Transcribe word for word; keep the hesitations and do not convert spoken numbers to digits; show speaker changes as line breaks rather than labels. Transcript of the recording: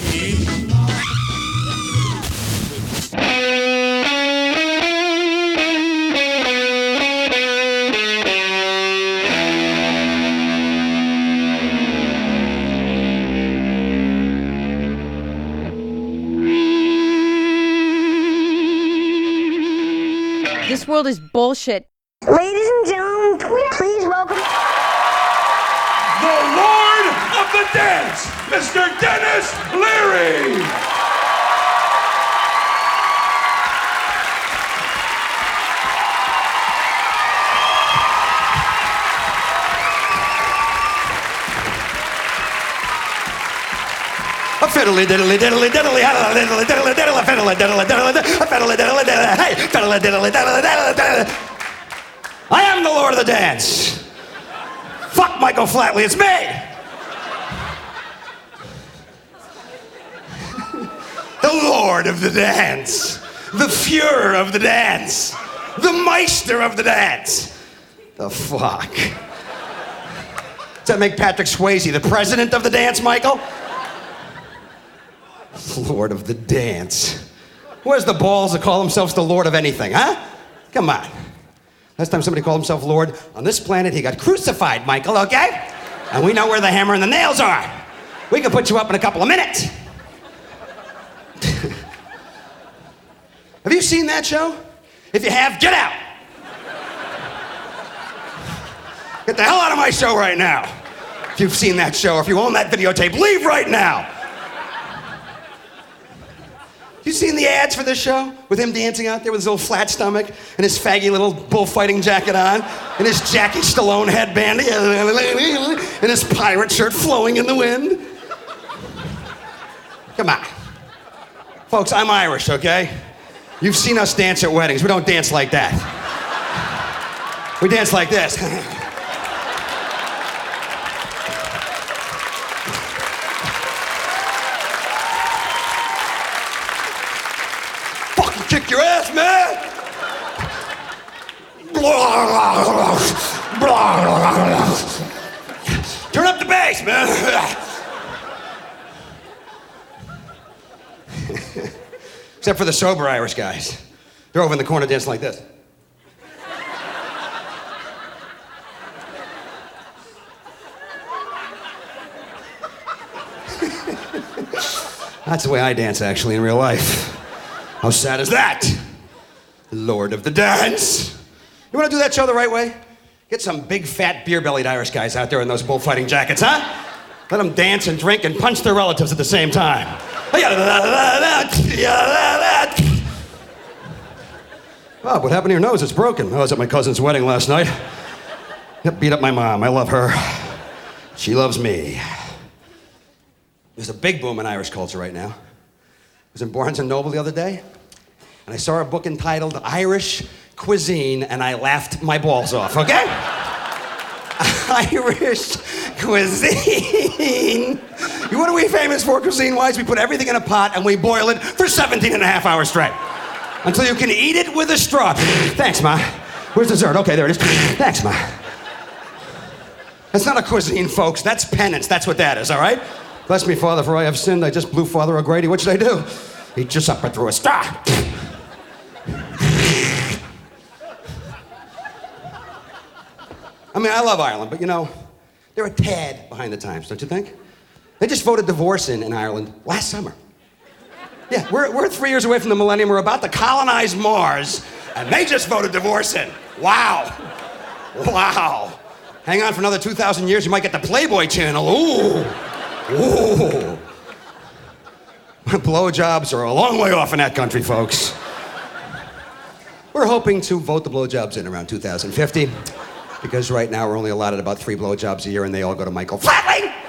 This world is bullshit.
Ladies and gentlemen, please welcome
the Lord of the Dance, Mister Dennis Leary.
A fiddly diddly diddly diddly diddly diddly diddly fiddly diddly diddly fiddly diddly diddly hey fiddly diddly diddly diddly diddly. I am the Lord of the Dance. Fuck Michael Flatley, it's me. The Lord of the Dance, the Fuhrer of the Dance, the Meister of the Dance. The fuck. Does that make Patrick Swayze the president of the dance, Michael? Lord of the Dance. Where's the balls that call themselves the Lord of anything, huh? Come on. Last time somebody called himself Lord on this planet, he got crucified, Michael, okay? And we know where the hammer and the nails are. We can put you up in a couple of minutes. Have you seen that show? If you have, get out. Get the hell out of my show right now. If you've seen that show, or if you own that videotape, leave right now. You seen the ads for this show? With him dancing out there with his little flat stomach and his faggy little bullfighting jacket on and his Jackie Stallone headband and his pirate shirt flowing in the wind? Come on. Folks, I'm Irish, okay? You've seen us dance at weddings. We don't dance like that. We dance like this. Kick your ass, man! Turn up the bass, man! Except for the sober Irish guys. They're over in the corner dancing like this. That's the way I dance, actually, in real life. How sad is that? Lord of the Dance. You want to do that show the right way? Get some big, fat, beer-bellied Irish guys out there in those bullfighting jackets, huh? Let them dance and drink and punch their relatives at the same time. Bob, what happened to your nose? It's broken. I was at my cousin's wedding last night. Yep, beat up my mom. I love her. She loves me. There's a big boom in Irish culture right now. I was in Barnes and Noble the other day, and I saw a book entitled Irish Cuisine, and I laughed my balls off, okay? Irish cuisine. What are we famous for cuisine-wise? We put everything in a pot, and we boil it for seventeen and a half hours straight. Until you can eat it with a straw. Thanks, Ma. Where's dessert? Okay, there it is. Thanks, Ma. That's not a cuisine, folks. That's penance. That's what that is, all right? Bless me, Father, for I have sinned. I just blew Father O'Grady. What should I do? He just up and threw a straw. I mean, I love Ireland, but you know, they're a tad behind the times, don't you think? They just voted divorce in in Ireland last summer. Yeah, we're, we're three years away from the millennium. We're about to colonize Mars, and they just voted divorce in. Wow. Wow. Hang on for another two thousand years, you might get the Playboy Channel. Ooh. Ooh. Blowjobs are a long way off in that country, folks. We're hoping to vote the blowjobs in around two thousand fifty, because right now we're only allotted about three blowjobs a year, and they all go to Michael Flatley.